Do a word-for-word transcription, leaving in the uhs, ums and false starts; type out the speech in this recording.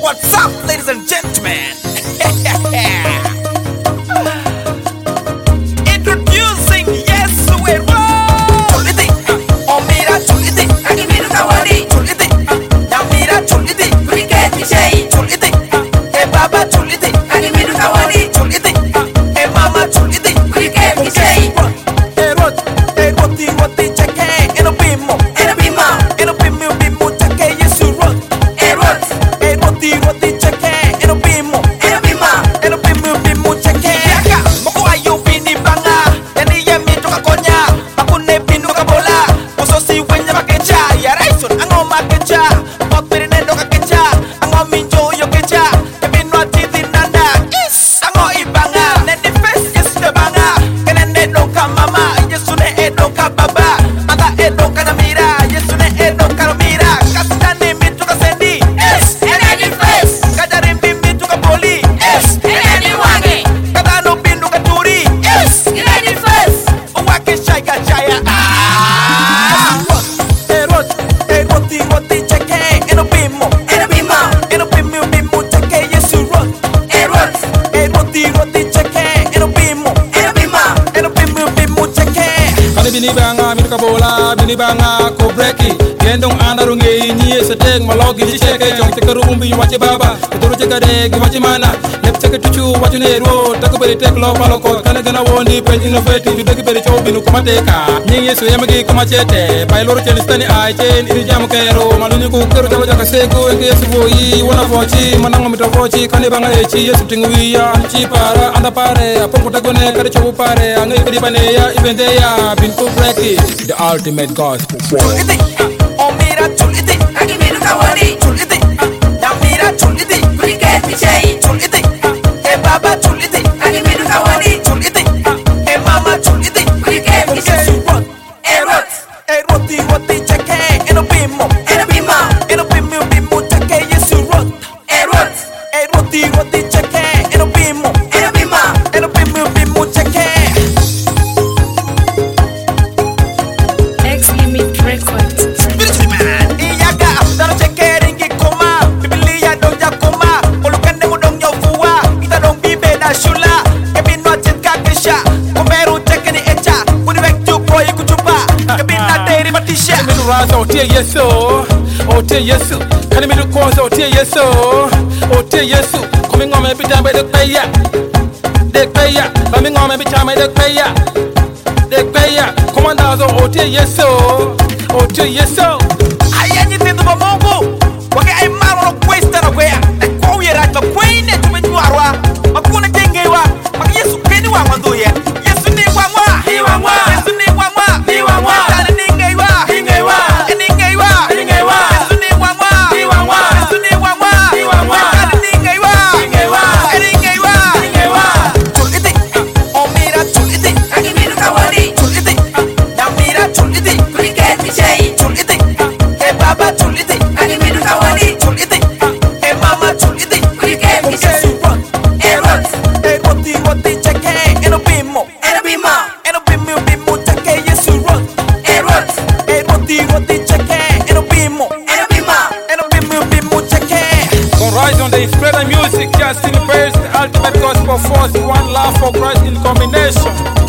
What's up, ladies and gentlemen? Introducing Yesu Ero. Chuliti, oh mira chuliti, Aki miru kawali, chuliti, ya mira chuliti, cricket pichai, chuliti, eh baba chuliti, Aki miru kawali, chuliti, eh mama chuliti, cricket pichai, eh rot, eh roti roti cheke, eno bimo, eno bima, eno bimo bimo cheke Yesu rot, erot, eh roti roti cheke, eno bimo. eno bima, Eno bimu bimu cheke Yaka Moko ayo bini banga Yani yemi toka konya Makune binu kabola Uso si wenya makecha Ya raison ango makecha Mokpiri nendo kakecha Ango minjo yo kecha Kebinu atiti nanda Is Ango ibanga Neni face yesu de banga Kene nendo ka mama Yesu ne edo ka baba Mata edo ka namira Yesu ne edo ka namira Kasitani mitu kasendi Is eno face, Kajarimbi mitu kapoli Is eno wange, Kadano bindu katuri Yes eno face, Wake shaya shaya Ah Erot Eroti roti cheke Eno bimo eno bima, Eno bimu bimu cheke Yesu rot erot, Eroti roti cheke Eno bimo eno bima, Eno bimu bimu cheke Kani bini banga mir kabola bini banga ko breki gendong andarunge ni seteng malogi di cheke jong cheke rumbi wache baba turu cheke de gi wache mana lep cheke tuchu wache ne ro tak beri tek lo palo ko kana gana wondi pe innovate di begi beri chow binu kumateka ni yesu yamagi kumachete pai loro chen stani ai chen iri jam kero maluni ku kero jalo jaka sego enge yesu boyi wona fochi manango mito fochi kani banga echi yesu tingwi ya chi para anda pare apo kutagone kare chow pare angai kudi bane ya ibende ya bin ko breki the ultimate gospel Chuliti Oh mira chuliti Aki miru kawali, Chuliti Ya mira chuliti cricket pichai, Chuliti Eh baba chuliti Aki miru kawali, Chuliti Eh mama chuliti cricket pichai, Yesu rot erot, Eh roti roti cheke Eno bimo eno bima, Eno bimu bimu cheke Yesu rot erot, Eh roti roti cheke Eno bimo eno bima, Eno bimu bimu cheke X Limit Records. Spiritually man Iyaka Daro cheke ringi koma Biblia dong ya koma Olukande mo dong yaw fuwa Ita dong bibe da shula Kebino cheka kesha Kumeru cheke ni echa Kuni wek chupo yiku chupa Kebina deri matisha Kani miru raza otie yesu otie yesu Kani miru kosa otie yesu otie yesu Kumi ngome bitame dek peya dek peya Kami ngome bitame dek peya dek peya Komandazo otie yesu otie yesu Ayanyi tendo ba Mungu Wake ay maro kwesta na kwea Na kwa uye rajma kwene tumejuarwa Makuna jengewa Maka Yesu keni wa mwanduye Yesu ni wangwa Ni wangwa. Yesu ni wangwa Ni wangwa. Tani ningeiwa Ningeiwa. Ningeiwa Ningeiwa. Yesu ni wangwa Ni wangwa. Yesu ni wangwa Ni wangwa. Tani ningeiwa Ningeiwa. Ningeiwa Ningeiwa. Chuliti Oh mira chuliti Aki miru kawali, Chuliti Ya mira chuliti cricket pichai, Chuliti Eh baba chuliti Aki miru kawali, Chuliti Eh mama chuliti cricket pichai, erot, Eh roti roti cheke Eno bimo eno bima, Eno bimu bimu cheke Yesu rot erot, Eh roti roti cheke Eno bimo eno bima, Eno bimu bimu cheke Don't rise on the spread of music, just in praise, the ultimate gospel force, one love for Christ in combination.